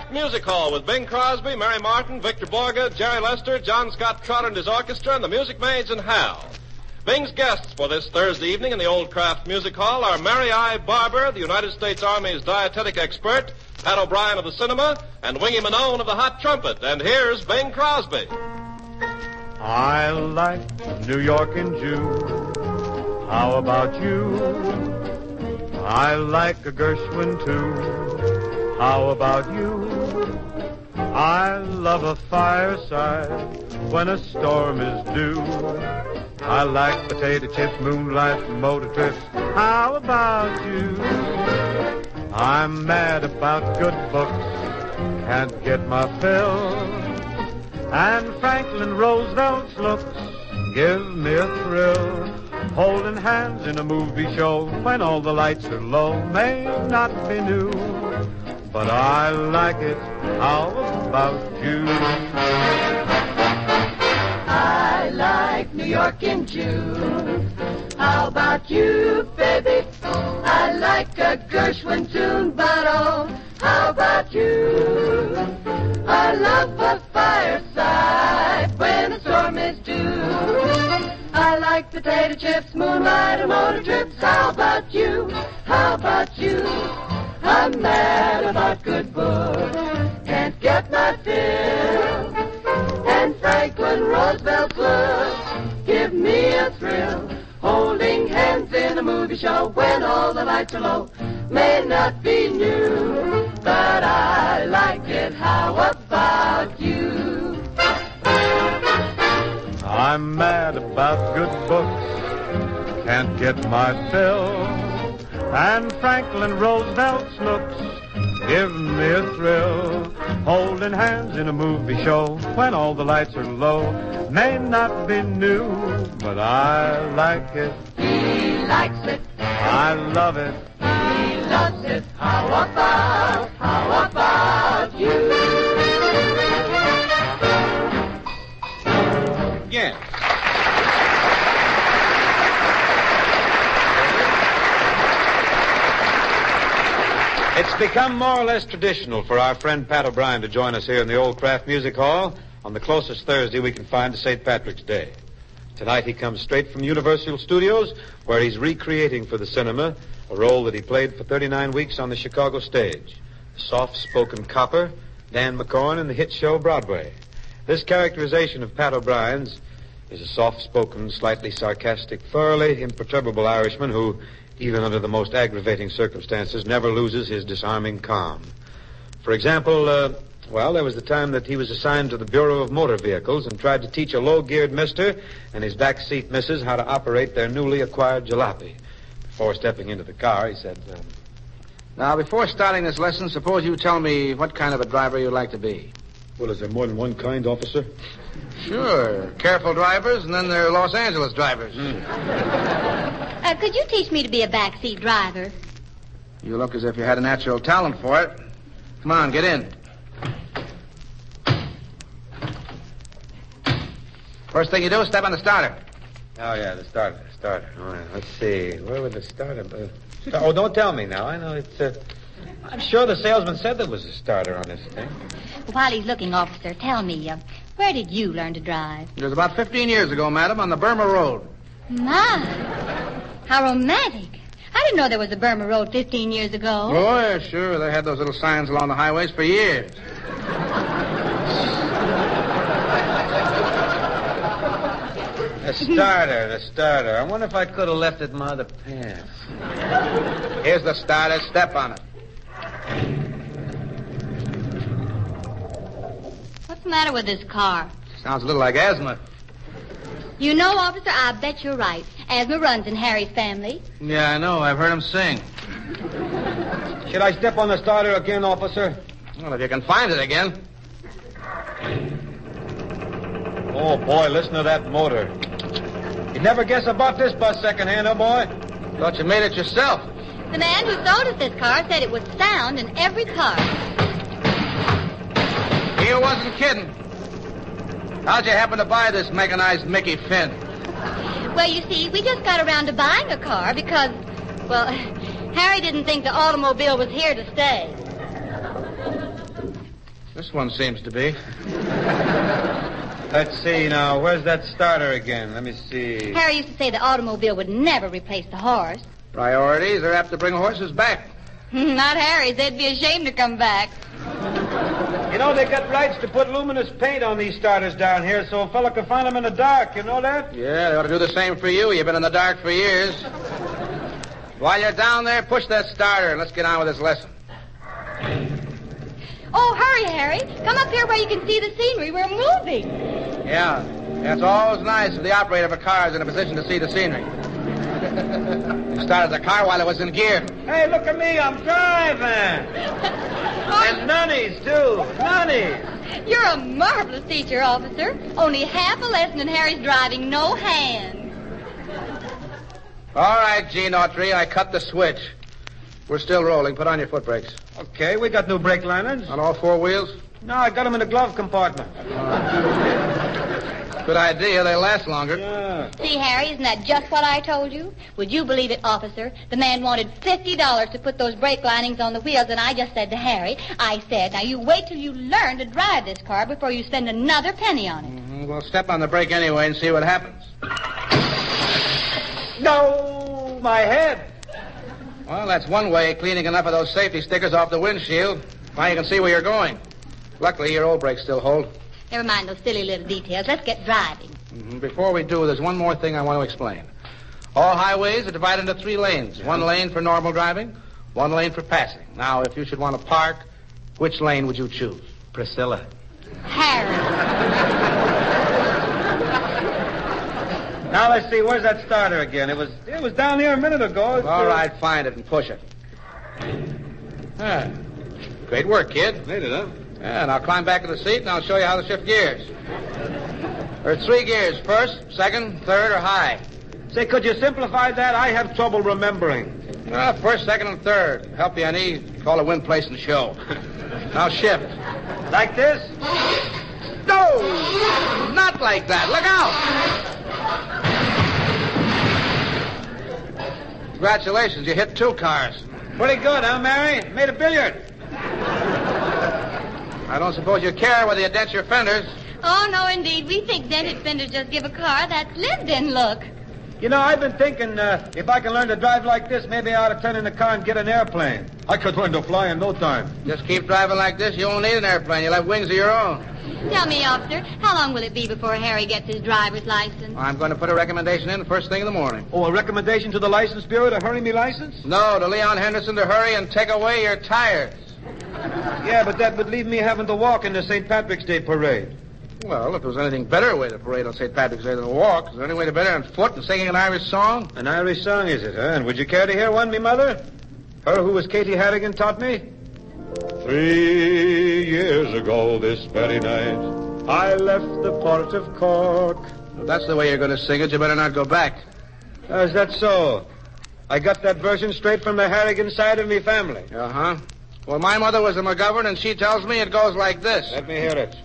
Kraft Music Hall with Bing Crosby, Mary Martin, Victor Borge, Jerry Lester, John Scott Trotter and his orchestra, and the Music Maids and Hal. Bing's guests for this Thursday evening in the Old Kraft Music Hall are Mary I. Barber, the United States Army's dietetic expert, Pat O'Brien of the cinema, and Wingy Manone of the hot trumpet. And here's Bing Crosby. I like New York in June. How about you? I like a Gershwin too. How about you? I love a fireside when a storm is due. I like potato chips, moonlight, motor trips. How about you? I'm mad about good books, can't get my fill. And Franklin Roosevelt's looks give me a thrill. Holding hands in a movie show when all the lights are low may not be new, but I like it. How about you? I like New York in June. How about you, baby? I like a Gershwin tune, but oh, how about you? I love a fireside when a storm is due. I like potato chips, moonlight, and motor trips. How about you? How about you? I'm mad about good books, can't get my fill. And Franklin Roosevelt's looks give me a thrill. Holding hands in a movie show when all the lights are low may not be new, but I like it. How about you? I'm mad about good books, can't get my fill. And Franklin Roosevelt's looks give me a thrill. Holding hands in a movie show when all the lights are low may not be new, but I like it. He likes it. I love it. He loves it. How about you? Yeah. It's become more or less traditional for our friend Pat O'Brien to join us here in the Old Kraft Music Hall on the closest Thursday we can find to St. Patrick's Day. Tonight he comes straight from Universal Studios, where he's recreating for the cinema a role that he played for 39 weeks on the Chicago stage. The soft-spoken copper, Dan McCorn, in the hit show Broadway. This characterization of Pat O'Brien's is a soft-spoken, slightly sarcastic, thoroughly imperturbable Irishman who, even under the most aggravating circumstances, never loses his disarming calm. For example, there was the time that he was assigned to the Bureau of Motor Vehicles and tried to teach a low-geared mister and his backseat missus how to operate their newly acquired jalopy. Before stepping into the car, he said, Now, before starting this lesson, suppose you tell me what kind of a driver you'd like to be. Well, is there more than one kind, officer? Sure. Careful drivers, and then there are Los Angeles drivers. Could you teach me to be a backseat driver? You look as if you had a natural talent for it. Come on, get in. First thing you do is step on the starter. Oh, yeah, the starter. All right, let's see. Where would the starter be? Oh, don't tell me now. I know it's... I'm sure the salesman said there was a starter on this thing. While he's looking, officer, tell me, where did you learn to drive? It was about 15 years ago, madam, on the Burma Road. My, how romantic. I didn't know there was a Burma Road 15 years ago. Oh, yeah, sure. They had those little signs along the highways for years. The starter. I wonder if I could have left it in my other pants. Here's the starter. Step on it. What's the matter with this car? Sounds a little like asthma. You know, officer, I bet you're right. Asthma runs in Harry's family. Yeah, I know. I've heard him sing. Should I step on the starter again, officer? Well, if you can find it again. Oh, boy, listen to that motor. You'd never guess I bought this bus secondhand, oh, boy? Thought you made it yourself. The man who sold us this car said it would sound in every car. He wasn't kidding. How'd you happen to buy this mechanized Mickey Finn? Well, you see, we just got around to buying a car because, Harry didn't think the automobile was here to stay. This one seems to be. Let's see now. Where's that starter again? Let me see. Harry used to say the automobile would never replace the horse. Priorities, they're apt to bring horses back. Not Harry's. They'd be ashamed to come back. You know, they got rights to put luminous paint on these starters down here so a fella can find them in the dark. You know that? Yeah, they ought to do the same for you. You've been in the dark for years. While you're down there, push that starter and let's get on with this lesson. Oh, hurry, Harry. Come up here where you can see the scenery. We're moving. Yeah, it's always nice if the operator of a car is in a position to see the scenery. You started the car while it was in gear. Hey, look at me. I'm driving. And nunnies, too. Nunnies. You're a marvelous teacher, officer. Only half a lesson in Harry's driving, no hands. All right, Gene Autry, I cut the switch. We're still rolling. Put on your foot brakes. Okay, we got new brake liners. On all four wheels? No, I got them in the glove compartment. Good idea. They last longer. Yeah. See, Harry, isn't that just what I told you? Would you believe it, officer? The man wanted $50 to put those brake linings on the wheels, and I just said to Harry, I said, now you wait till you learn to drive this car before you spend another penny on it. Mm-hmm. Well, step on the brake anyway and see what happens. No, my head. Well, that's one way of cleaning enough of those safety stickers off the windshield. Now you can see where you're going. Luckily, your old brakes still hold. Never mind those silly little details. Let's get driving. Mm-hmm. Before we do, there's one more thing I want to explain. All highways are divided into 3 lanes. Yeah. 1 lane for normal driving, 1 lane for passing. Now, if you should want to park, which lane would you choose? Priscilla. Harry. Now, let's see. Where's that starter again? It was down here a minute ago. All right, find it and push it. Great work, kid. Made it, huh? Yeah, now climb back to the seat, and I'll show you how to shift gears. There are 3 gears. First, second, third, or high. Say, could you simplify that? I have trouble remembering. First, second, and third. Help you any, call it win, place, and show. Now shift. Like this? No! Not like that. Look out! Congratulations, you hit 2 cars. Pretty good, huh, Mary? Made a billiard. I don't suppose you care whether you dent your fenders. Oh, no, indeed. We think dented fenders just give a car that lived-in look. You know, I've been thinking, if I can learn to drive like this, maybe I ought to turn in the car and get an airplane. I could learn to fly in no time. Just keep driving like this, you won't need an airplane. You'll have wings of your own. Tell me, officer, how long will it be before Harry gets his driver's license? I'm going to put a recommendation in first thing in the morning. Oh, a recommendation to the license bureau to hurry me license? No, to Leon Henderson to hurry and take away your tires. Yeah, but that would leave me having to walk in the St. Patrick's Day parade. Well, if there was anything better way to parade on St. Patrick's Day than to walk, is there any way to better on foot and singing an Irish song? An Irish song, is it, huh? And would you care to hear one, me mother? Her who was Katie Harrigan taught me? 3 years ago this very night, I left the port of Cork. If that's the way you're going to sing it, you better not go back. Is that so? I got that version straight from the Harrigan side of me family. Uh-huh. Well, my mother was a McGovern, and she tells me it goes like this. Let me hear it.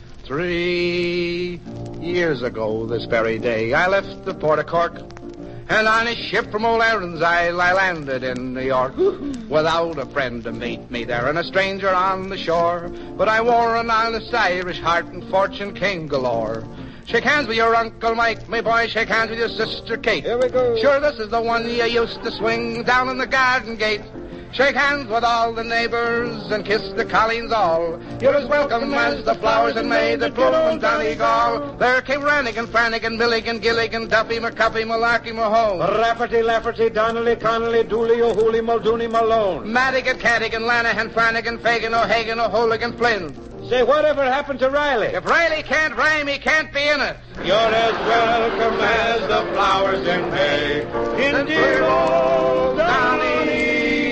3 years ago this very day, I left the port of Cork, and on a ship from old Aaron's I landed in New York, without a friend to meet me there, and a stranger on the shore, but I wore an honest Irish heart and fortune king galore. Shake hands with your Uncle Mike, my boy, shake hands with your sister Kate. Here we go. Sure, this is the one you used to swing down in the garden gate. Shake hands with all the neighbors and kiss the colleens all. You're as welcome as the flowers in May that bloom in Donegal. There came Rannigan, Frannigan, Milligan, Gilligan, Duffy, McCuffy, Malarkey, Mahone. Rafferty, Lafferty, Donnelly, Connolly, Dooley, O'Hooley, Muldooney, Malone. Madigan, Cadigan, Lanahan, Frannigan, Fagan, O'Hagan, O'Hooligan, Flynn. Say, whatever happened to Riley? If Riley can't rhyme, he can't be in it. You're as welcome as the flowers in May in dear old Donegal.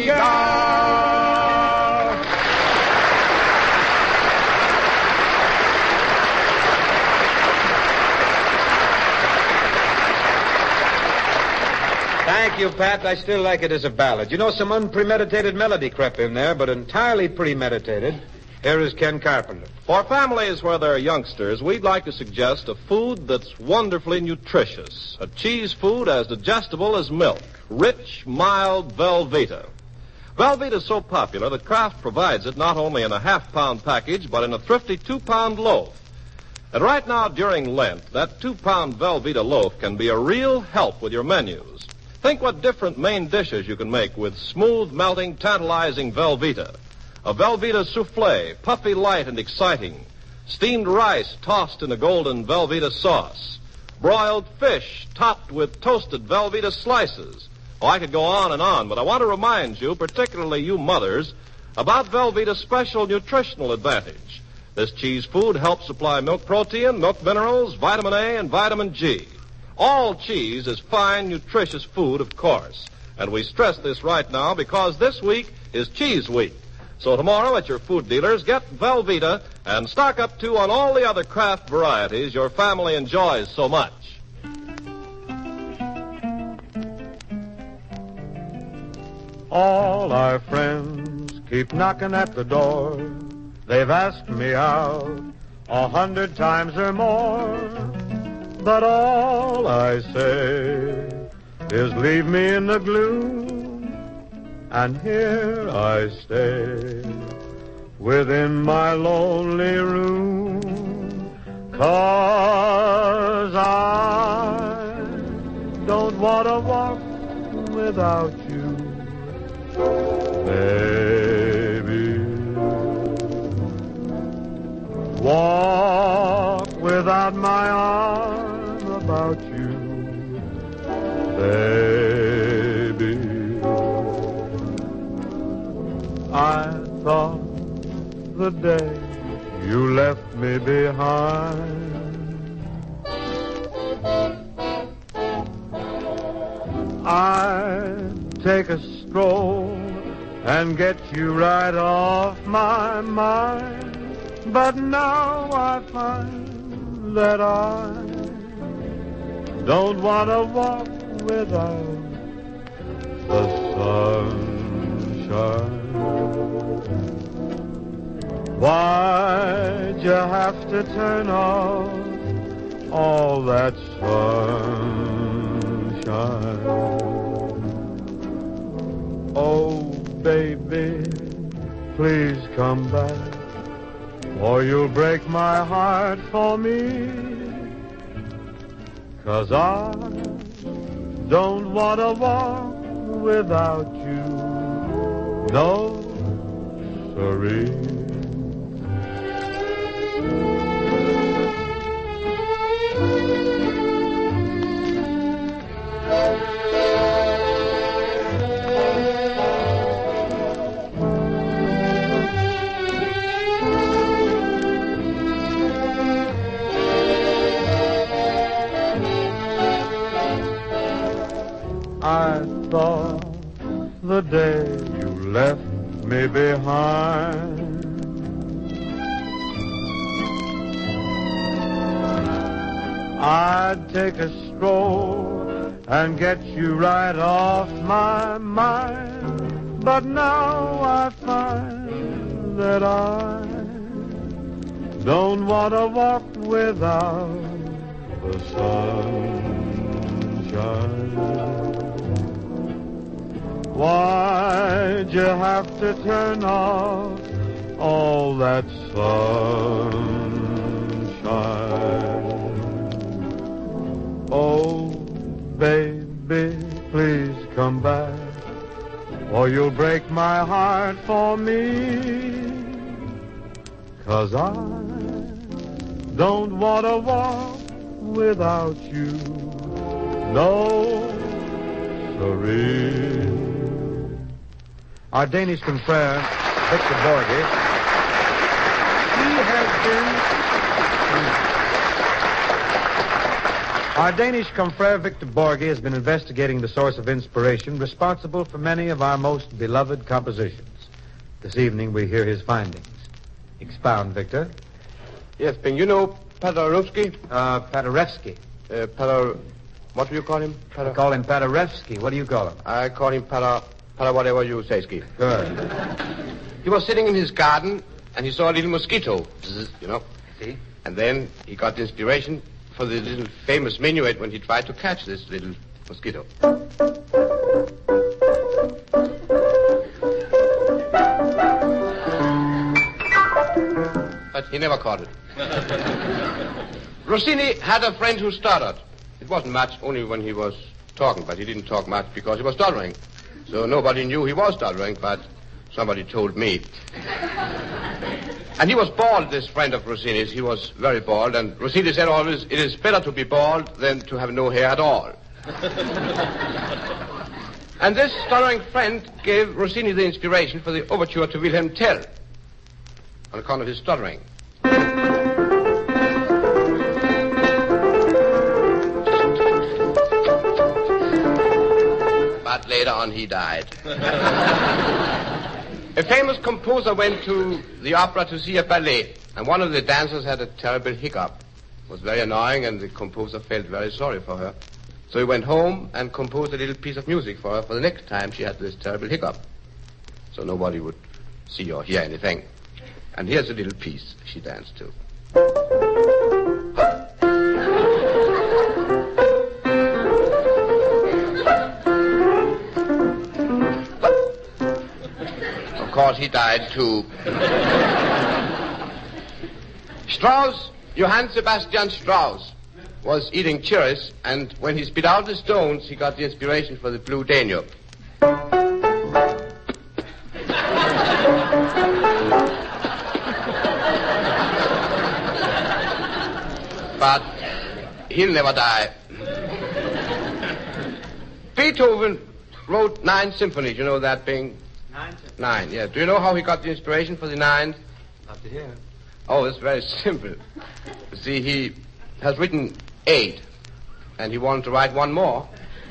Thank you, Pat. I still like it as a ballad. You know, some unpremeditated melody crept in there, but entirely premeditated. Here is Ken Carpenter. For families where there are youngsters, we'd like to suggest a food that's wonderfully nutritious. A cheese food as digestible as milk. Rich, mild Velveeta. Velveeta is so popular that Kraft provides it not only in a half-pound package, but in a thrifty 2-pound loaf. And right now, during Lent, that 2-pound Velveeta loaf can be a real help with your menus. Think what different main dishes you can make with smooth, melting, tantalizing Velveeta. A Velveeta souffle, puffy, light, and exciting. Steamed rice tossed in a golden Velveeta sauce. Broiled fish topped with toasted Velveeta slices. Oh, I could go on, but I want to remind you, particularly you mothers, about Velveeta's special nutritional advantage. This cheese food helps supply milk protein, milk minerals, vitamin A, and vitamin G. All cheese is fine, nutritious food, of course. And we stress this right now because this week is Cheese Week. So tomorrow at your food dealers, get Velveeta and stock up, too, on all the other Kraft varieties your family enjoys so much. All our friends keep knocking at the door. They've asked me out 100 times or more. But all I say is leave me in the gloom. And here I stay within my lonely room. 'Cause I don't want to walk without you, baby. Walk without my arm about you, baby. I thought the day you left me behind, I'd take a stroll and get you right off my mind. But now I find that I don't want to walk without the sunshine. Why'd you have to turn off all that sunshine? Oh, baby, please come back, or you'll break my heart for me. 'Cause I don't want to walk without you, no, siree. I thought the day you left me behind, I'd take a stroll and get you right off my mind. But now I find that I don't want to walk without the sunshine. Why'd you have to turn off all that sunshine? Oh, baby, please come back, or you'll break my heart for me. 'Cause I don't want to walk without you, no, siree. Our Danish confrere, Victor Borge, Our Danish confrere, Victor Borge, has been investigating the source of inspiration responsible for many of our most beloved compositions. This evening we hear his findings. Expound, Victor. Yes, Ben, you know Paderewski? Paderewski. What do you call him? I call him Paderewski. What do you call him? I call him Para whatever you say, Ski. Good. He was sitting in his garden, and he saw a little mosquito, you know. See? And then he got the inspiration for the little famous minuet when he tried to catch this little mosquito. but he never caught it. Rossini had a friend who stuttered. It wasn't much, only when he was talking, but he didn't talk much because he was stuttering. So nobody knew he was stuttering, but somebody told me. And he was bald, this friend of Rossini's. He was very bald, and Rossini said always, it is better to be bald than to have no hair at all. And this stuttering friend gave Rossini the inspiration for the overture to Wilhelm Tell on account of his stuttering. But later on he died. A famous composer went to the opera to see a ballet, and one of the dancers had a terrible hiccup. It was very annoying, and the composer felt very sorry for her. So he went home and composed a little piece of music for her for the next time she had this terrible hiccup, so nobody would see or hear anything. And here's a little piece she danced to. Of course, he died too. Strauss, Johann Sebastian Strauss, was eating cherries, and when he spit out the stones, he got the inspiration for the Blue Danube. But he'll never die. Beethoven wrote 9 symphonies. You know that, Bing? 9, yeah. Do you know how he got the inspiration for the 9? Not to hear. Oh, it's very simple. You see, he has written 8, and he wanted to write 1 more.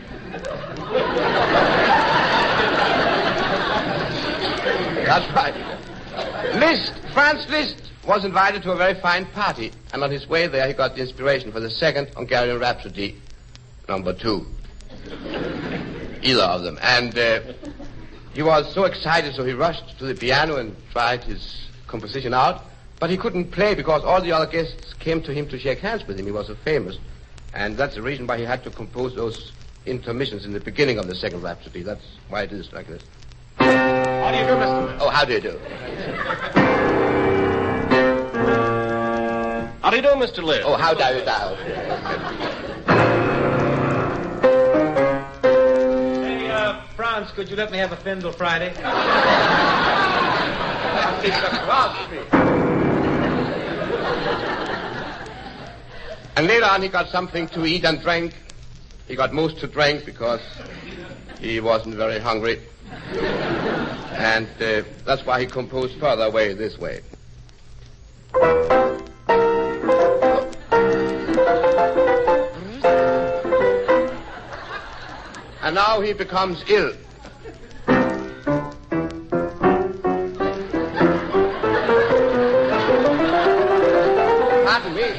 That's right. Franz Liszt was invited to a very fine party, and on his way there he got the inspiration for the 2nd Hungarian Rhapsody, number 2. Either of them. And he was so excited, so he rushed to the piano and tried his composition out. But he couldn't play because all the other guests came to him to shake hands with him. He was so famous. And that's the reason why he had to compose those intermissions in the beginning of the 2nd Rhapsody. That's why it is like this. How do you do, Mr. Liszt? Oh, how do you do? How do you do, Mr. Liszt? Oh, how do you do? Hey, Franz, could you let me have a Findle Friday? And later on, he got something to eat and drink. He got most to drink because he wasn't very hungry. And that's why he composed Further Away This Way. And now he becomes ill. Pardon me.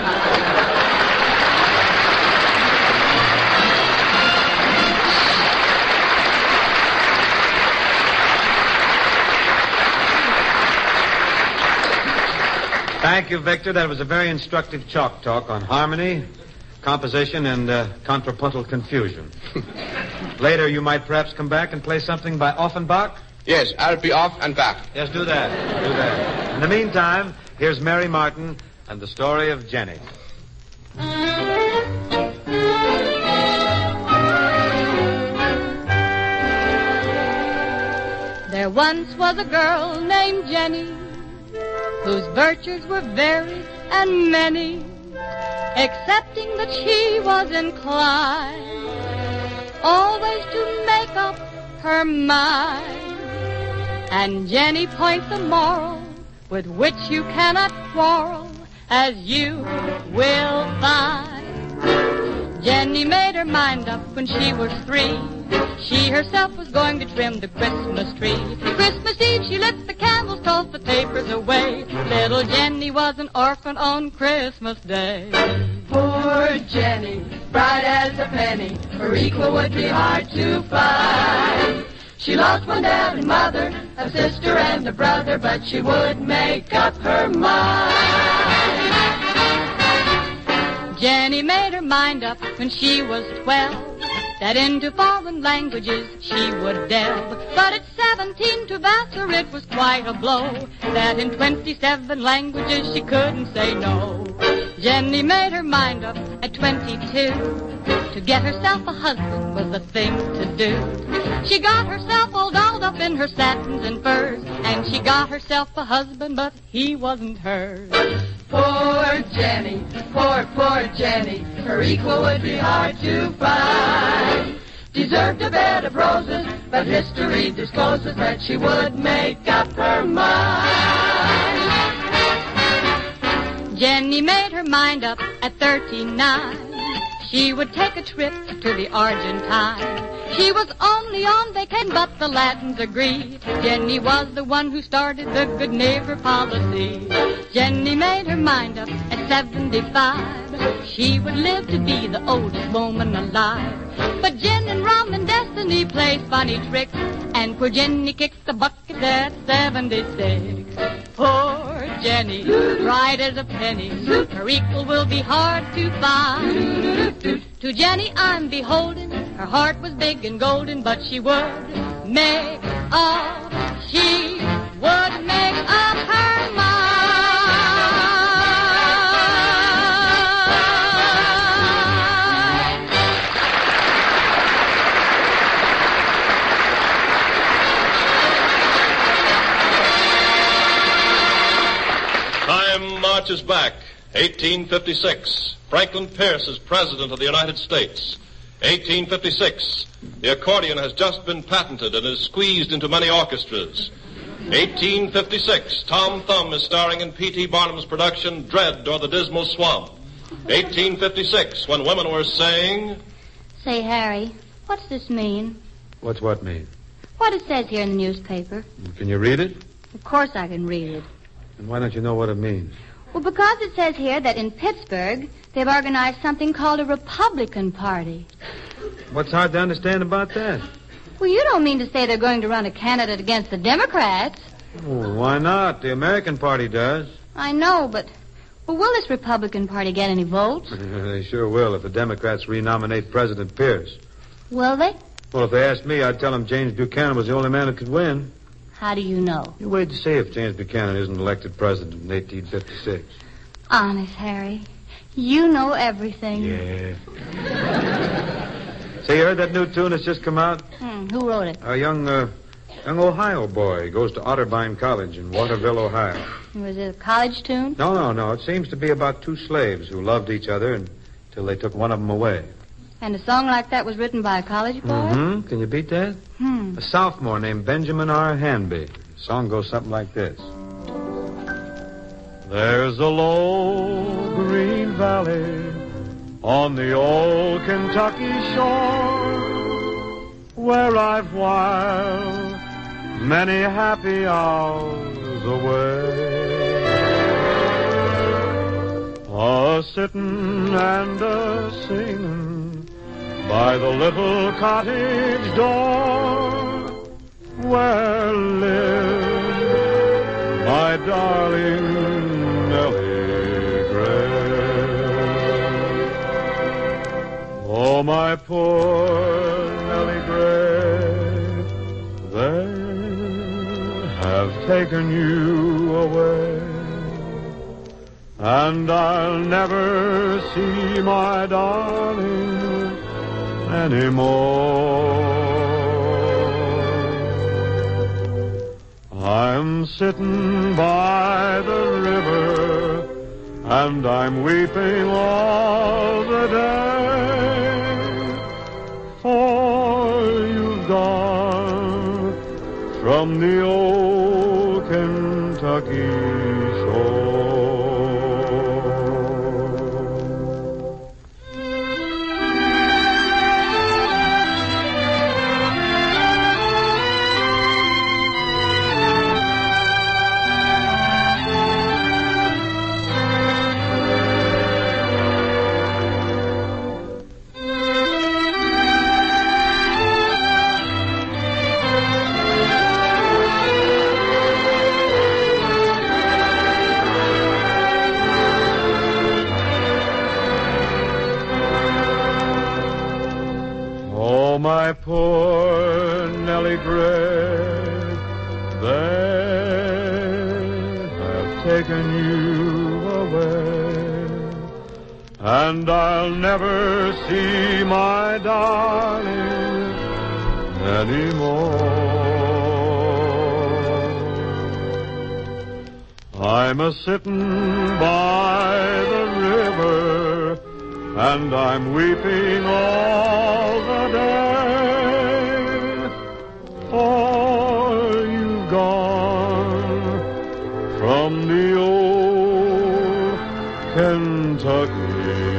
Thank you, Victor. That was a very instructive chalk talk on harmony, composition, and contrapuntal confusion. Later, you might perhaps come back and play something by Offenbach? Yes, I'll be off and back. Yes, do that. Do that. In the meantime, here's Mary Martin and the story of Jenny. There once was a girl named Jenny, whose virtues were varied and many, excepting that she was inclined always to make up her mind. And Jenny points a moral with which you cannot quarrel, as you will find. Jenny made her mind up when she was 3. She herself was going to trim the Christmas tree. Christmas Eve she lit the candles, tossed the tapers away. Little Jenny was an orphan on Christmas Day. Poor Jenny, bright as a penny, her equal would be hard to find. She lost one dad and mother, a sister and a brother, but she would make up her mind. Jenny made her mind up when she was 12 that into foreign languages she would delve. But at 17 to Vassar it was quite a blow, that in 27 languages she couldn't say no. Jenny made her mind up at 22. To get herself a husband was the thing to do. She got herself all dolled up in her satins and furs, and she got herself a husband, but he wasn't hers. Poor Jenny, poor Jenny, her equal would be hard to find. Deserved a bed of roses, but history discloses that she would make up her mind. Jenny made her mind up at 39. She would take a trip to the Argentine. She was only on vacation, but the Latins agreed. Jenny was the one who started the good neighbor policy. Jenny made her mind up at 75. She would live to be the oldest woman alive. But gin and rum and destiny plays funny tricks, and poor Jenny kicks the bucket at 76. Poor Jenny, bright as a penny, her equal will be hard to find. To Jenny I'm beholden, her heart was big and golden, but she would make up, she would make up her mind. Time marches back. 1856. Franklin Pierce is President of the United States. 1856. The accordion has just been patented and is squeezed into many orchestras. 1856. Tom Thumb is starring in P.T. Barnum's production, Dread or the Dismal Swamp. 1856, when women were saying... Say, Harry, what's this mean? What's what mean? What it says here in the newspaper. Can you read it? Of course I can read it. And why don't you know what it means? Well, because it says here that in Pittsburgh, they've organized something called a Republican Party. What's hard to understand about that? Well, you don't mean to say they're going to run a candidate against the Democrats. Oh, why not? The American Party does. I know, but will this Republican Party get any votes? They sure will if the Democrats renominate President Pierce. Will they? Well, if they asked me, I'd tell them James Buchanan was the only man who could win. How do you know? You wait to see if James Buchanan isn't elected president in 1856. Honest, Harry. You know everything. Yeah. Say, you heard that new tune that's just come out? Who wrote it? A young Ohio boy. He goes to Otterbein College in Waterville, Ohio. Was it a college tune? No. It seems to be about two slaves who loved each other until they took one of them away. And a song like that was written by a college boy? Mm-hmm. Can you beat that? A sophomore named Benjamin R. Hanby. The song goes something like this. There's a low green valley on the old Kentucky shore where I've whiled many happy hours away, a-sittin' and a-singin' by the little cottage door where lived my darling Nellie Gray. Oh, my poor Nellie Gray, they have taken you away, and I'll never see my darling anymore. I'm sitting by the river, and I'm weeping all the day, for you've gone from the old Kentucky shore. my poor Nellie Gray, they have taken you away, and I'll never see my darling anymore. I'm a-sittin' by the river, and I'm weeping all the day, for you've gone from the old Kentucky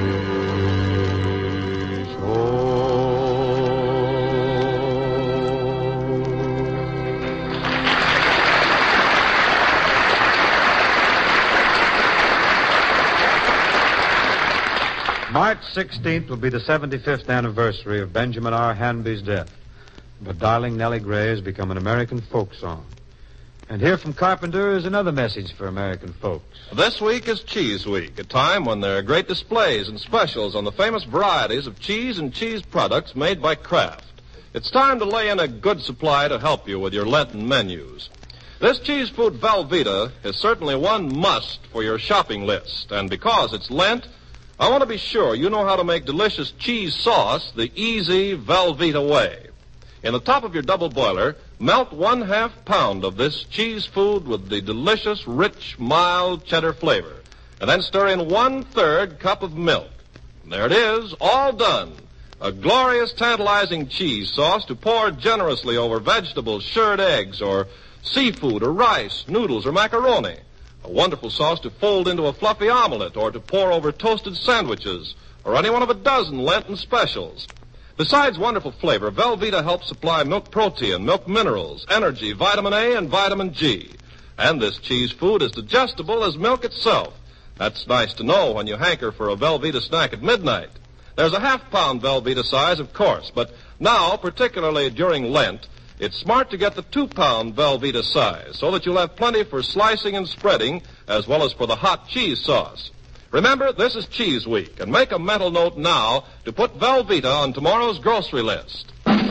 shore. March 16th will be the 75th anniversary of Benjamin R. Hanby's death. But Darling Nellie Gray has become an American folk song. And here from Carpenter is another message for American folks. This week is Cheese Week, a time when there are great displays and specials on the famous varieties of cheese and cheese products made by Kraft. It's time to lay in a good supply to help you with your Lenten menus. This cheese food Velveeta is certainly one must for your shopping list. And because it's Lent, I want to be sure you know how to make delicious cheese sauce the easy Velveeta way. In the top of your double boiler, melt 1/2 pound of this cheese food with the delicious, rich, mild cheddar flavor. And then stir in 1/3 cup of milk. And there it is, all done. A glorious, tantalizing cheese sauce to pour generously over vegetables, shirred eggs, or seafood, or rice, noodles, or macaroni. A wonderful sauce to fold into a fluffy omelet or to pour over toasted sandwiches or any one of a dozen Lenten specials. Besides wonderful flavor, Velveeta helps supply milk protein, milk minerals, energy, vitamin A, and vitamin G. And this cheese food is digestible as milk itself. That's nice to know when you hanker for a Velveeta snack at midnight. There's a 1/2 pound Velveeta size, of course, but now, particularly during Lent, it's smart to get the 2-pound Velveeta size so that you'll have plenty for slicing and spreading as well as for the hot cheese sauce. Remember, this is Cheese Week, and make a mental note now to put Velveeta on tomorrow's grocery list.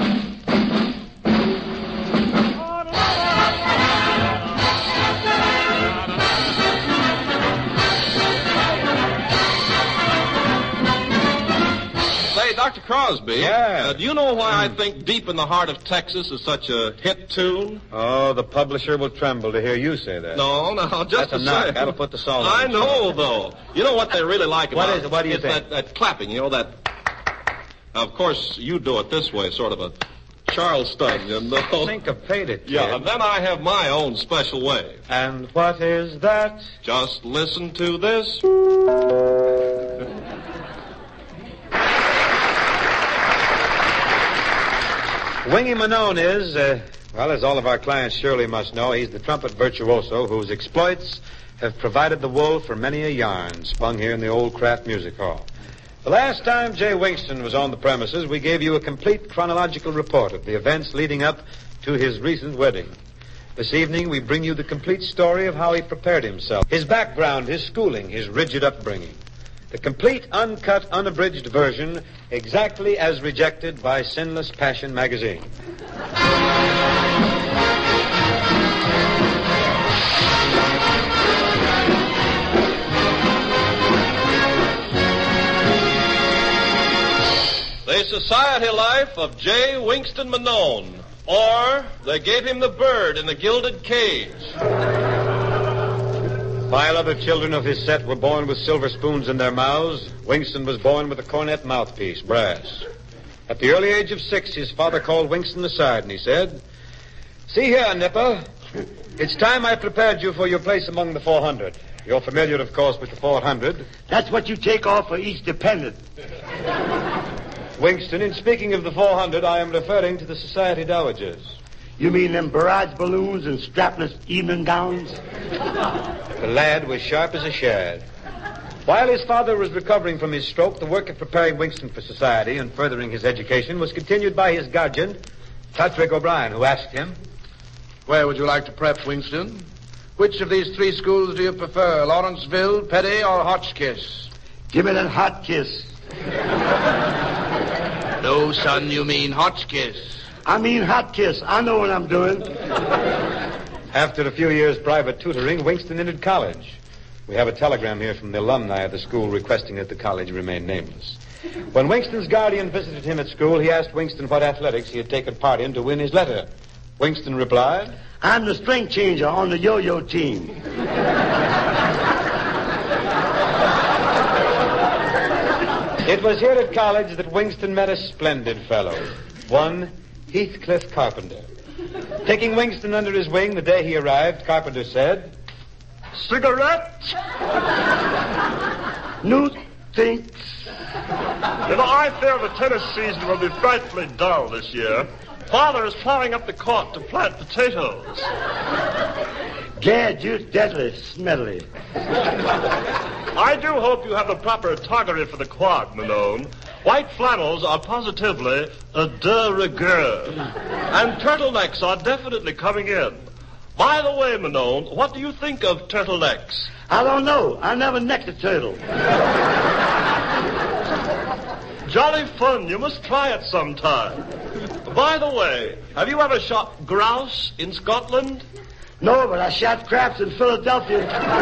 Dr. Crosby, Yeah. Do you know why I think Deep in the Heart of Texas is such a hit tune? Oh, the publisher will tremble to hear you say that. No, just That's a to knock. say. That'll put the salt on I it. know, though. You know what they really like about What is it? What do you it's think? that clapping, that... Of course, you do it this way, sort of a Charleston, Syncopated, kid. Yeah, and then I have my own special way. And what is that? Just listen to this. Wingy Manone is, as all of our clients surely must know, he's the trumpet virtuoso whose exploits have provided the wool for many a yarn spun here in the old Kraft Music Hall. The last time Jay Winston was on the premises, we gave you a complete chronological report of the events leading up to his recent wedding. This evening, we bring you the complete story of how he prepared himself, his background, his schooling, his rigid upbringing. The complete, uncut, unabridged version, exactly as rejected by Sinless Passion magazine. The Society Life of J. Winston Manone, or They Gave Him the Bird in the Gilded Cage. While other children of his set were born with silver spoons in their mouths, Winston was born with a cornet mouthpiece, brass. At the early age of 6, his father called Winston aside and he said, "See here, Nipper, it's time I prepared you for your place among the 400. You're familiar, of course, with the 400. That's what you take off for each dependent. Winston, in speaking of the 400, I am referring to the Society Dowagers. You mean them barrage balloons and strapless evening gowns? The lad was sharp as a shad. While his father was recovering from his stroke, the work of preparing Winston for society and furthering his education was continued by his guardian, Patrick O'Brien, who asked him, Where would you like to prep, Winston? Which of these 3 schools do you prefer, Lawrenceville, Petty, or Hotchkiss? Give me that hot kiss. The No, son, you mean Hotchkiss. I mean hot kiss. I know what I'm doing. After a few years' private tutoring, Winston entered college. We have a telegram here from the alumni of the school requesting that the college remain nameless. When Winston's guardian visited him at school, he asked Winston what athletics he had taken part in to win his letter. Winston replied, I'm the string changer on the yo-yo team. It was here at college that Winston met a splendid fellow, one Heathcliff Carpenter. Taking Winston under his wing the day he arrived, Carpenter said, Cigarette? Newt thinks. I fear the tennis season will be frightfully dull this year. Father is plowing up the court to plant potatoes. Gad, you're deadly smelly. I do hope you have the proper toggery for the quad, Manone. White flannels are positively a de rigueur. And turtlenecks are definitely coming in. By the way, Manone, what do you think of turtlenecks? I don't know. I never necked a turtle. Jolly fun. You must try it sometime. By the way, have you ever shot grouse in Scotland? No, but I shot craps in Philadelphia.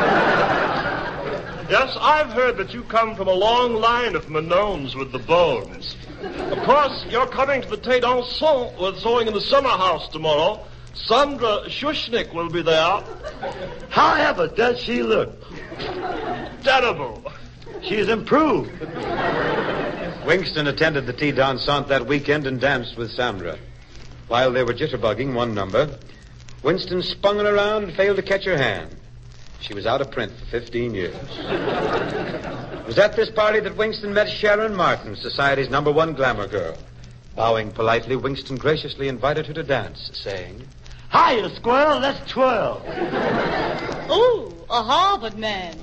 Yes, I've heard that you come from a long line of Manones with the bones. Of course, you're coming to the Tate Dansant with Sewing in the Summer House tomorrow. Sandra Shushnik will be there. However, does she look? Terrible. She's improved. Winston attended the Tea Dansant that weekend and danced with Sandra. While they were jitterbugging one number, Winston spun her around and failed to catch her hand. She was out of print for 15 years. It was at this party that Winston met Sharon Martin, society's #1 glamour girl. Bowing politely, Winston graciously invited her to dance, saying, Hiya, squirrel, let's twirl. Ooh, a Harvard man.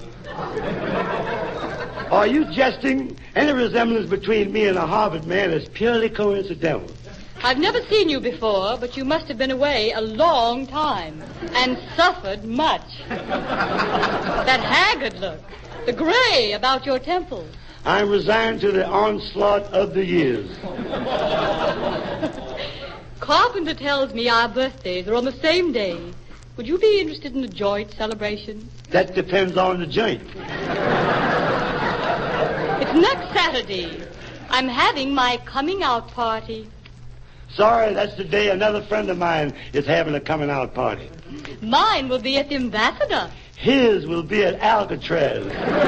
Are you jesting? Any resemblance between me and a Harvard man is purely coincidental. I've never seen you before, but you must have been away a long time and suffered much. That haggard look, the gray about your temples. I'm resigned to the onslaught of the years. Carpenter tells me our birthdays are on the same day. Would you be interested in a joint celebration? That depends on the joint. It's next Saturday. I'm having my coming out party. Sorry, that's the day another friend of mine is having a coming out party. Mine will be at the Ambassador. His will be at Alcatraz.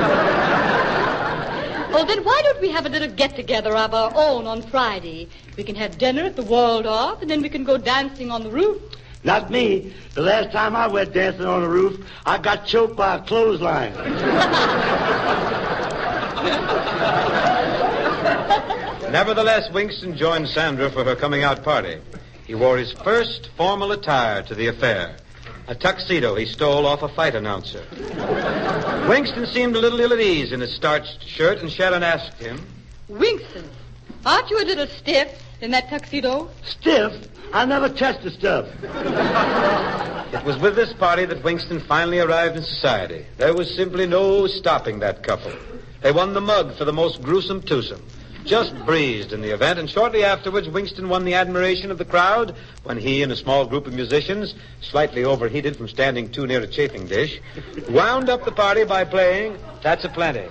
Oh, then why don't we have a little get-together of our own on Friday? We can have dinner at the Waldorf, and then we can go dancing on the roof. Not me. The last time I went dancing on the roof, I got choked by a clothesline. Nevertheless, Winston joined Sandra for her coming-out party. He wore his first formal attire to the affair, a tuxedo he stole off a fight announcer. Winston seemed a little ill at ease in his starched shirt, and Sharon asked him, Winston, aren't you a little stiff in that tuxedo? Stiff? I never touched the stuff. It was with this party that Winston finally arrived in society. There was simply no stopping that couple. They won the mug for the most gruesome twosome. Just breezed in the event, and shortly afterwards, Winston won the admiration of the crowd when he and a small group of musicians, slightly overheated from standing too near a chafing dish, wound up the party by playing That's a Plenty.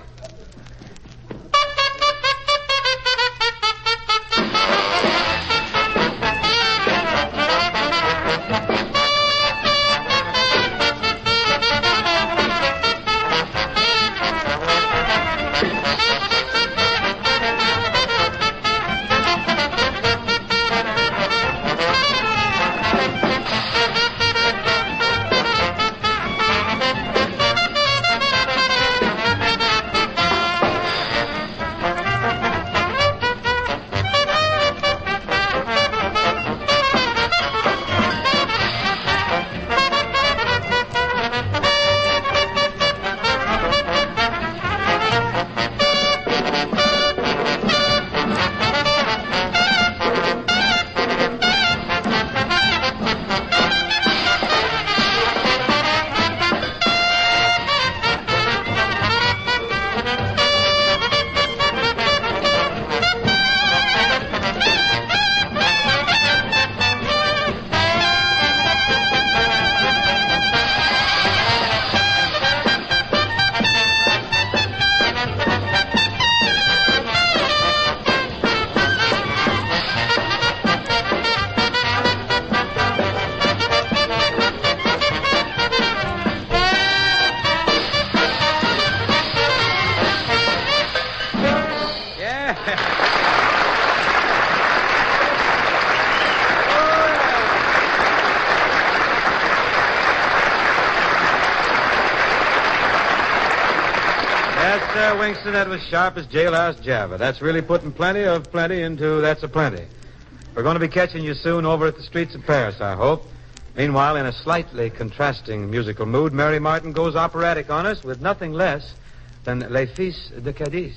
Yes, sir, Winston, that was sharp as jailhouse Java. That's really putting plenty of plenty into that's a plenty. We're going to be catching you soon over at the streets of Paris, I hope. Meanwhile, in a slightly contrasting musical mood, Mary Martin goes operatic on us with nothing less than Les Fils de Cadiz.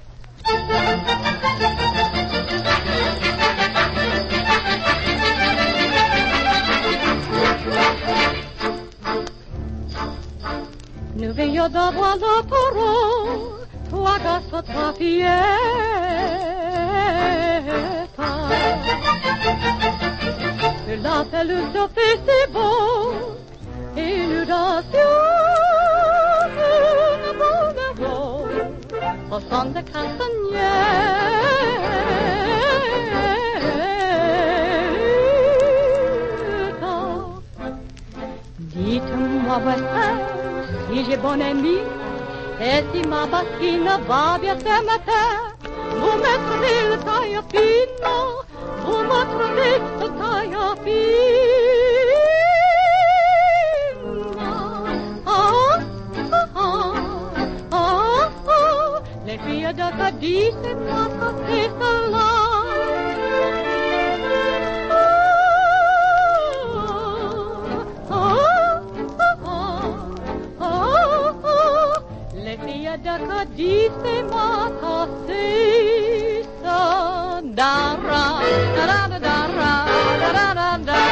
Nu vill jag da valla toro, tu agasso tua fieta. La pelusa festival, inundación, bonero, au son de castagnette. Dites-moi, voisin, si j'ai bon ami, et si ma bassine va bien ce matin, vous me trouvez le taille fino, vous me trouvez le taille fino. Les filles de Cadiz, c'est pas c'est cela. Da dice mata sisa dara da da da da da da.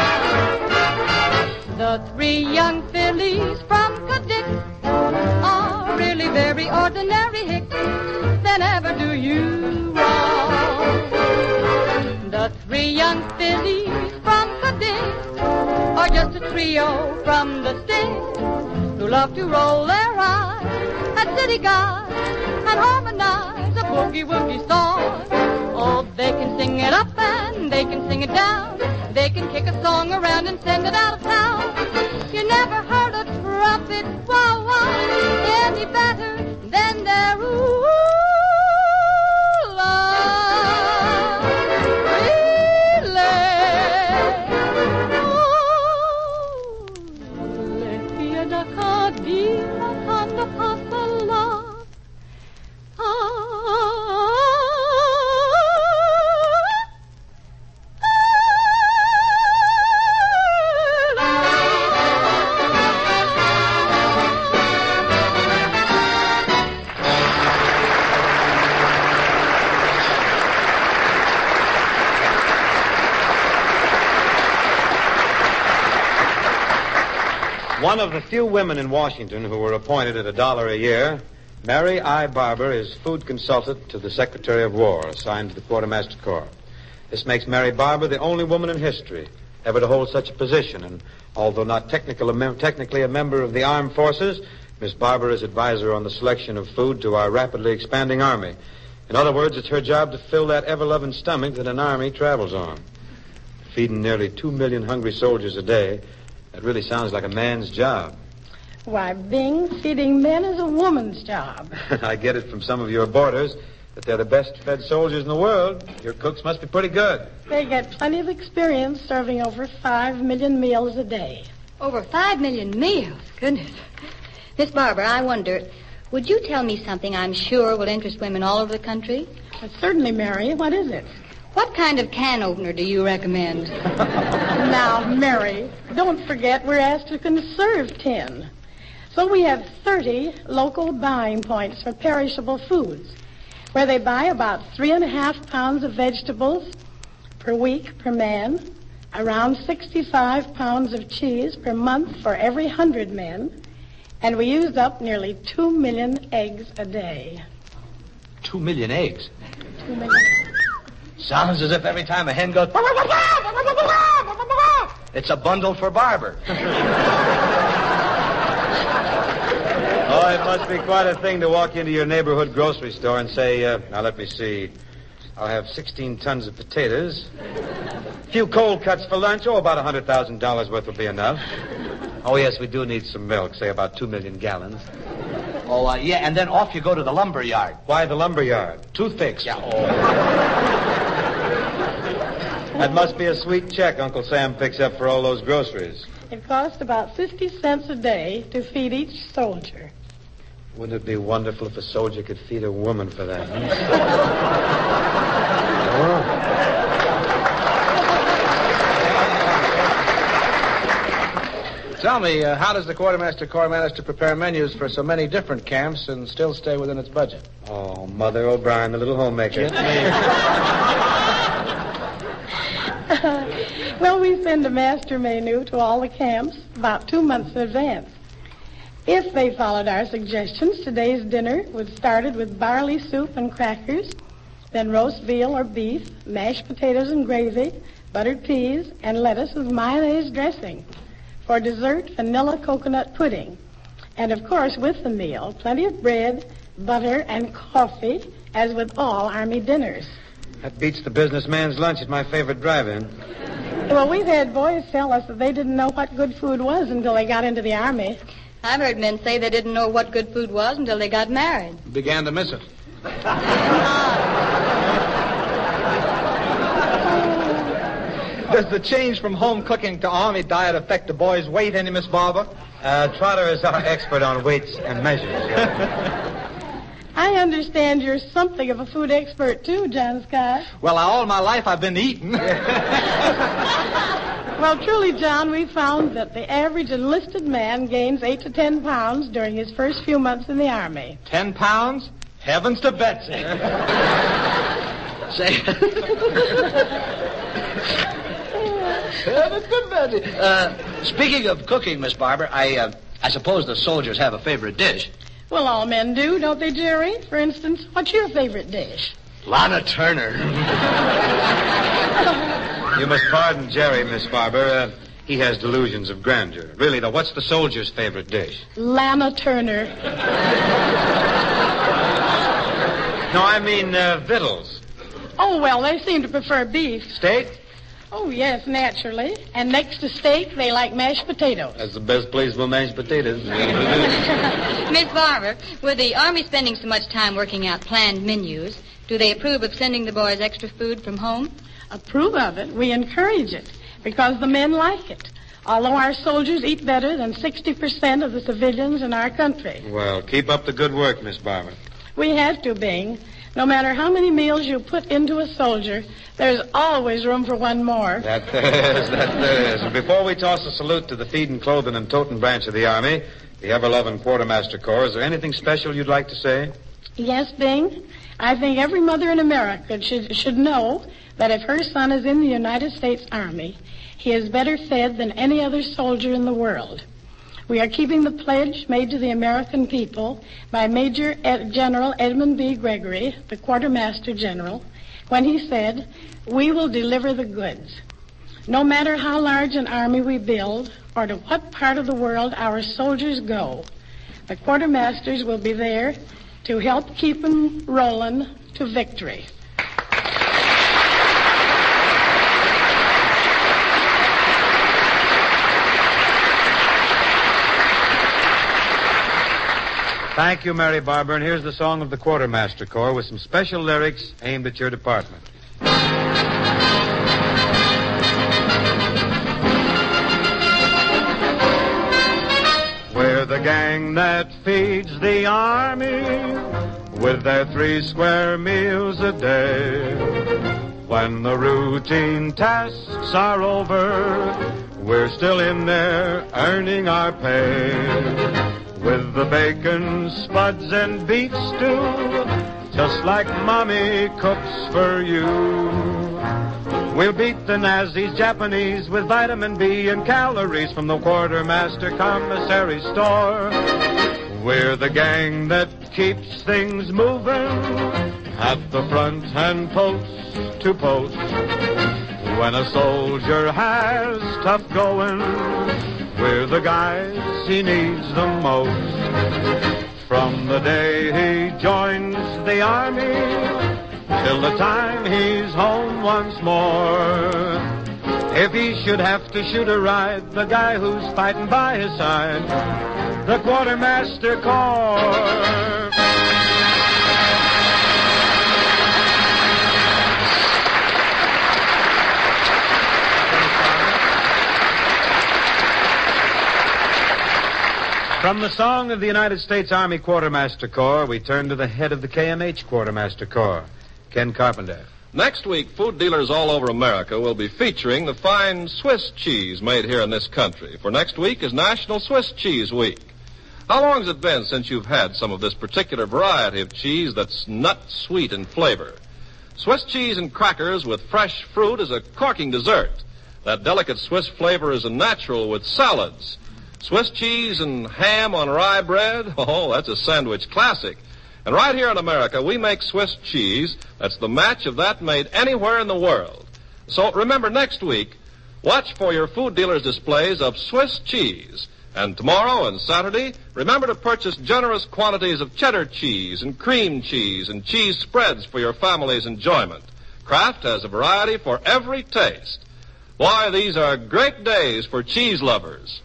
The three young fillies from Cadiz are really very ordinary hicks. They never do you wrong. The three young fillies from Cadiz are just a trio from the sticks who love to roll their eyes at city guys and harmonize a boogie-woogie song. Oh, they can sing it up and they can sing it down. They can kick a song around and send it out of town. You never heard a trumpet wah-wah any better than their One of the few women in Washington who were appointed at $1 a year, Mary I. Barber is food consultant to the Secretary of War, assigned to the Quartermaster Corps. This makes Mary Barber the only woman in history ever to hold such a position, and although not technically a member of the armed forces, Miss Barber is advisor on the selection of food to our rapidly expanding army. In other words, it's her job to fill that ever-loving stomach that an army travels on. Feeding nearly 2 million hungry soldiers a day, that really sounds like a man's job. Why, Bing, feeding men is a woman's job. I get it from some of your boarders that they're the best-fed soldiers in the world. Your cooks must be pretty good. They get plenty of experience serving over 5 million meals a day. Over 5 million meals? Goodness. Miss Barber, I wonder, would you tell me something I'm sure will interest women all over the country? Certainly, Mary. What is it? What kind of can opener do you recommend? Now, Mary, don't forget we're asked to conserve tin. So we have 30 local buying points for perishable foods, where they buy about 3.5 pounds of vegetables per week per man, around 65 pounds of cheese per month for every 100 men, and we used up nearly 2 million eggs a day. 2 million eggs? 2 million. Sounds as if every time a hen goes, it's a bundle for Barber. Oh, it must be quite a thing to walk into your neighborhood grocery store and say, now let me see, I'll have 16 tons of potatoes, a few cold cuts for lunch, about $100,000 worth will be enough. Oh, yes, we do need some milk, say about 2 million gallons. Oh, yeah, and then off you go to the lumber yard. Why the lumber yard? Toothpicks. Yeah. Oh. That must be a sweet check Uncle Sam picks up for all those groceries. It costs about 50 cents a day to feed each soldier. Wouldn't it be wonderful if a soldier could feed a woman for that? Tell me, how does the Quartermaster Corps manage to prepare menus for so many different camps and still stay within its budget? Oh, Mother O'Brien, the little homemaker. Well, we send a master menu to all the camps about 2 months in advance. If they followed our suggestions, today's dinner would started with barley soup and crackers, then roast veal or beef, mashed potatoes and gravy, buttered peas, and lettuce with mayonnaise dressing. For dessert, vanilla coconut pudding. And, of course, with the meal, plenty of bread, butter, and coffee, as with all Army dinners. That beats the businessman's lunch at my favorite drive-in. Well, we've had boys tell us that they didn't know what good food was until they got into the Army. I've heard men say they didn't know what good food was until they got married. Began to miss it. Does the change from home cooking to Army diet affect the boys' weight any, Miss Barber? Trotter is our expert on weights and measures. I understand you're something of a food expert, too, John Scott. Well, all my life I've been eating. Well, truly, John, we found that the average enlisted man gains 8 to 10 pounds during his first few months in the Army. 10 pounds? Heavens to Betsy. Say... Speaking of cooking, Miss Barber, I suppose the soldiers have a favorite dish. Well, all men do, don't they, Jerry? For instance, what's your favorite dish? Lana Turner. You must pardon Jerry, Miss Barber. He has delusions of grandeur. Really, though, what's the soldier's favorite dish? Lana Turner. No, I mean victuals. Oh, well, they seem to prefer beef. Steak? Oh, yes, naturally. And next to steak, they like mashed potatoes. That's the best place for mashed potatoes. Miss Barber, with the Army spending so much time working out planned menus, do they approve of sending the boys extra food from home? Approve of it. We encourage it because the men like it. Although our soldiers eat better than 60% of the civilians in our country. Well, keep up the good work, Miss Barber. We have to, Bing. No matter how many meals you put into a soldier, there's always room for one more. That there is. And before we toss a salute to the feed and clothing and toting branch of the Army, the ever-loving Quartermaster Corps, is there anything special you'd like to say? Yes, Bing. I think every mother in America should know that if her son is in the United States Army, he is better fed than any other soldier in the world. We are keeping the pledge made to the American people by Major General Edmund B. Gregory, the Quartermaster General, when he said, "We will deliver the goods." No matter how large an army we build or to what part of the world our soldiers go, the quartermasters will be there to help keep them rolling to victory. Thank you, Mary Barber. And here's the song of the Quartermaster Corps with some special lyrics aimed at your department. We're the gang that feeds the Army with their 3 square meals a day. When the routine tasks are over, we're still in there earning our pay. With the bacon, spuds, and beef stew, just like Mommy cooks for you. We'll beat the Nazis, Japanese, with vitamin B and calories from the Quartermaster Commissary store. We're the gang that keeps things moving at the front and post to post. When a soldier has tough going, we're the guys he needs the most. From the day he joins the Army till the time he's home once more, If he should have to shoot or ride, the guy who's fighting by his side, the Quartermaster Corps. From the song of the United States Army Quartermaster Corps, we turn to the head of the KMH Quartermaster Corps, Ken Carpenter. Next week, food dealers all over America will be featuring the fine Swiss cheese made here in this country. For next week is National Swiss Cheese Week. How long has it been since you've had some of this particular variety of cheese that's nut sweet in flavor? Swiss cheese and crackers with fresh fruit is a corking dessert. That delicate Swiss flavor is a natural with salads. Swiss cheese and ham on rye bread? Oh, that's a sandwich classic. And right here in America, we make Swiss cheese that's the match of that made anywhere in the world. So remember, next week, watch for your food dealers' displays of Swiss cheese. And tomorrow and Saturday, remember to purchase generous quantities of cheddar cheese and cream cheese and cheese spreads for your family's enjoyment. Kraft has a variety for every taste. Why, these are great days for cheese lovers.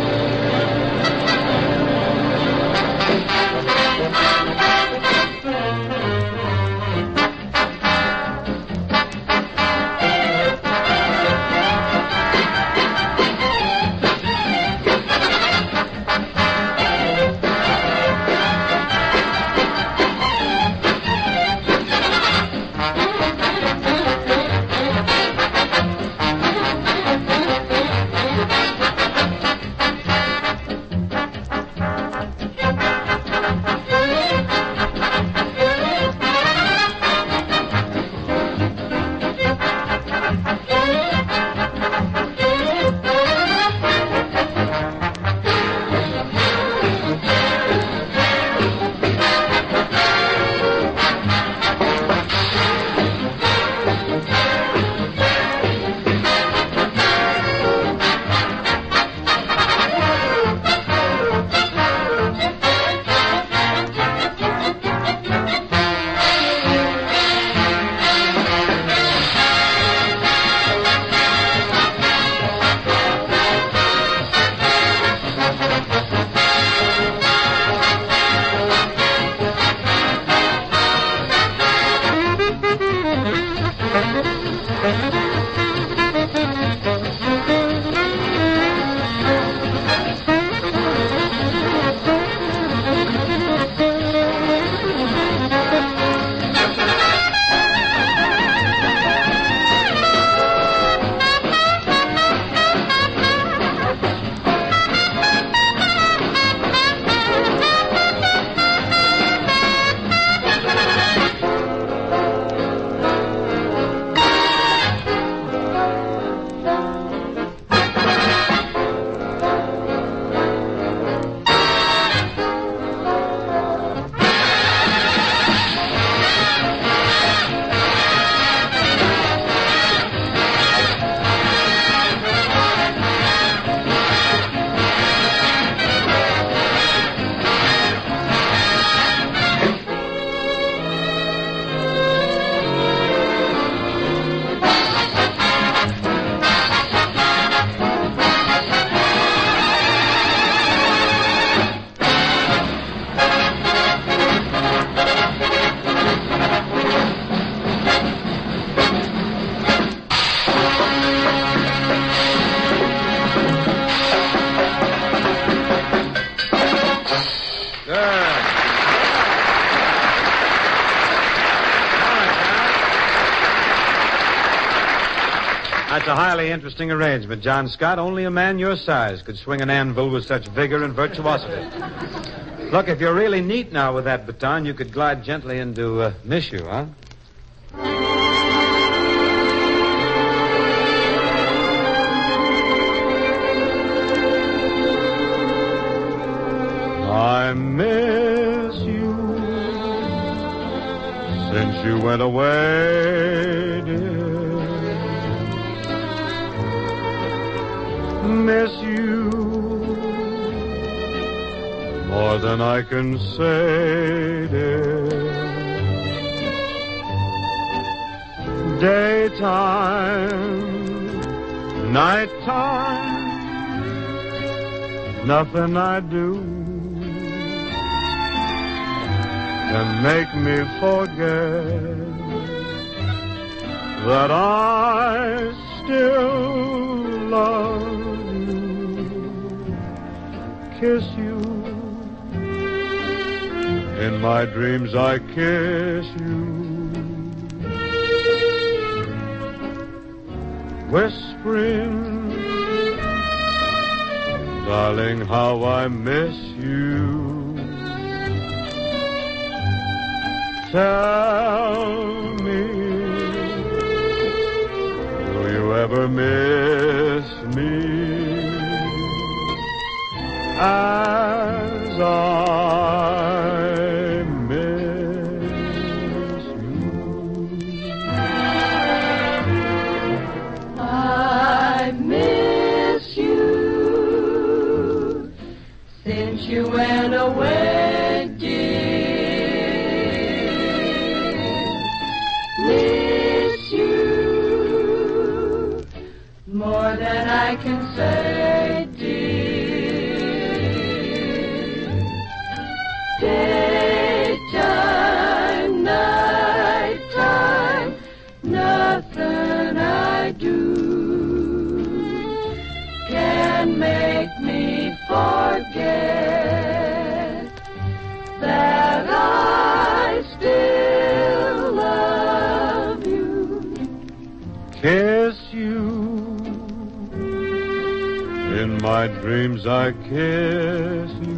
That's a highly interesting arrangement, John Scott. Only a man your size could swing an anvil with such vigor and virtuosity. Look, if you're really neat now with that baton, you could glide gently into Miss You, huh? I miss you since you went away, dear. Miss you more than I can say, dear. Daytime Nighttime, nothing I do can make me forget that I still love you. Kiss you. In my dreams I kiss you. Whispering, darling, how I miss you. Tell me, do you ever miss me as I miss you? I miss you since you went away, dear. More than I can say, dear. Daytime, nighttime, nothing I do can make me forget that I still love you. Kiss you. In my dreams I kiss you.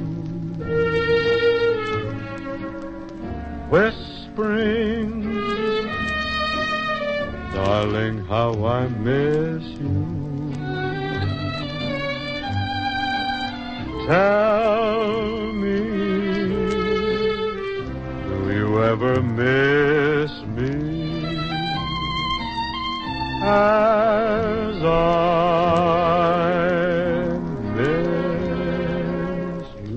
Whispering, darling, how I miss you. Tell me, do you ever miss me as I miss you?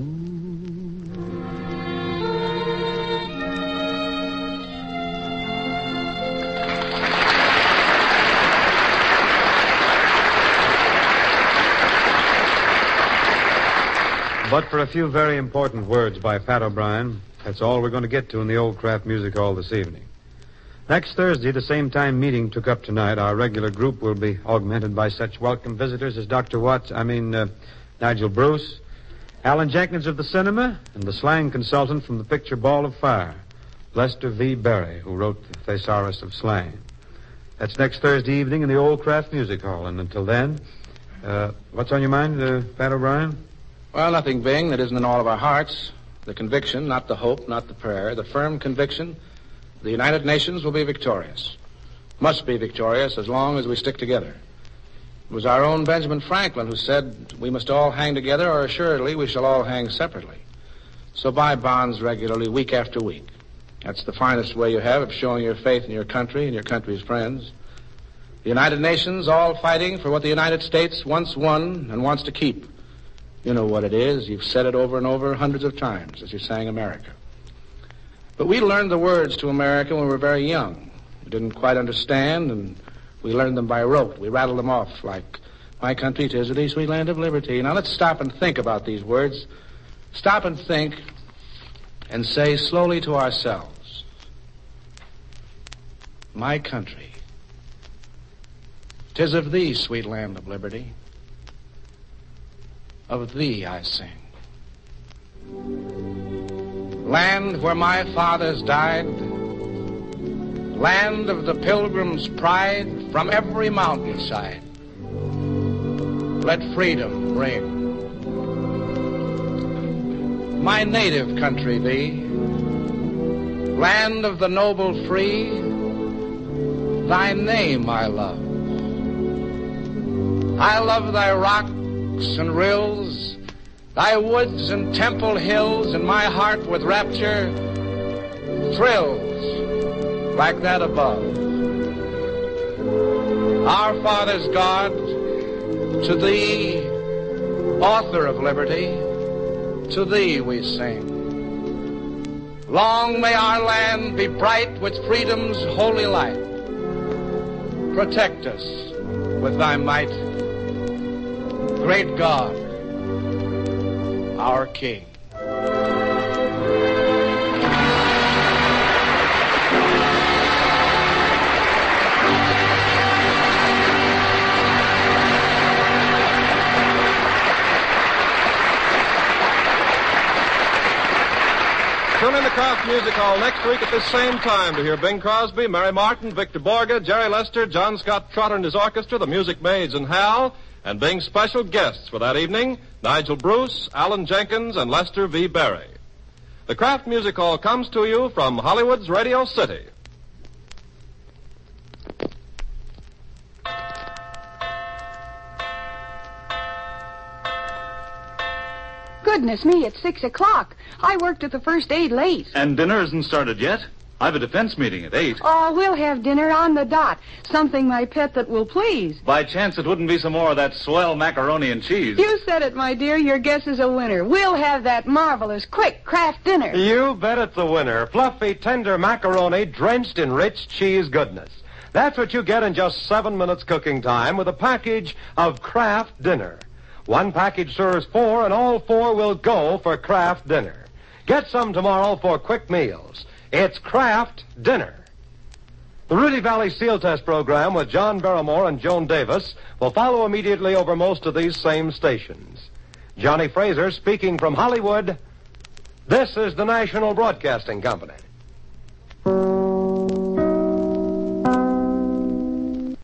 But for a few very important words by Pat O'Brien, that's all we're going to get to in the Old Kraft Music Hall this evening. Next Thursday, the same time meeting took up tonight, our regular group will be augmented by such welcome visitors as Nigel Bruce, Alan Jenkins of the cinema, and the slang consultant from the picture Ball of Fire, Lester V. Berry, who wrote the Thesaurus of Slang. That's next Thursday evening in the Old Kraft Music Hall. And until then, what's on your mind, Pat O'Brien? Well, nothing, Bing, that isn't in all of our hearts. The conviction, not the hope, not the prayer, the firm conviction the United Nations will be victorious. Must be victorious as long as we stick together. It was our own Benjamin Franklin who said, we must all hang together or assuredly we shall all hang separately. So buy bonds regularly, week after week. That's the finest way you have of showing your faith in your country and your country's friends. The United Nations all fighting for what the United States once won and wants to keep. You know what it is. You've said it over and over hundreds of times as you sang America. But we learned the words to America when we were very young. We didn't quite understand, and we learned them by rote. We rattled them off like, my country, 'tis a sweet land of liberty. Now let's stop and think about these words. Stop and think and say slowly to ourselves, my country, 'tis of thee, sweet land of liberty. Of thee I sing. Land where my fathers died, land of the pilgrim's pride from every mountainside. Let freedom ring. My native country thee, land of the noble free, thy name I love. I love thy rocks and rills, thy woods and temple hills, and my heart with rapture thrills like that above. Our fathers, God, to thee, author of liberty, to thee we sing. Long may our land be bright with freedom's holy light. Protect us with thy might. Great God, our King. Tune in to Kraft Music Hall next week at this same time to hear Bing Crosby, Mary Martin, Victor Borga, Jerry Lester, John Scott Trotter and his orchestra, the Music Maids, and Hal, and Bing's special guests for that evening, Nigel Bruce, Alan Jenkins, and Lester V. Berry. The Kraft Music Hall comes to you from Hollywood's Radio City. Goodness me, it's 6 o'clock. I worked at the first aid late. And dinner isn't started yet? I've a defense meeting at 8. Oh, we'll have dinner on the dot. Something, my pet, that will please. By chance it wouldn't be some more of that swell macaroni and cheese. You said it, my dear. Your guess is a winner. We'll have that marvelous, quick Kraft dinner. You bet it's a winner. Fluffy, tender macaroni drenched in rich cheese goodness. That's what you get in just 7 minutes cooking time with a package of Kraft Dinner. One package serves 4, and all 4 will go for Kraft Dinner. Get some tomorrow for quick meals. It's Kraft Dinner. The Rudy Valley Seal Test program with John Barrymore and Joan Davis will follow immediately over most of these same stations. Johnny Fraser speaking from Hollywood. This is the National Broadcasting Company.